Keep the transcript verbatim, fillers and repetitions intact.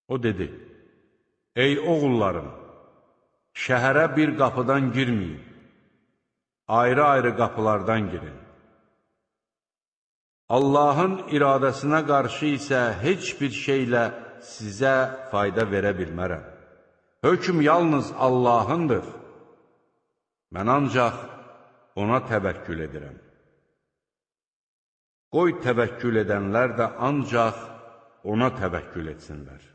O dedi, ey oğullarım, şəhərə bir qapıdan girməyin, ayrı-ayrı qapılardan girin. Allahın iradəsinə qarşı isə heç bir şeylə sizə fayda verə bilmərəm. Hökm yalnız Allahındır. Mən ancaq ona təvəkkül edirəm. Qoy təvəkkül edənlər də ancaq ona təvəkkül etsinlər.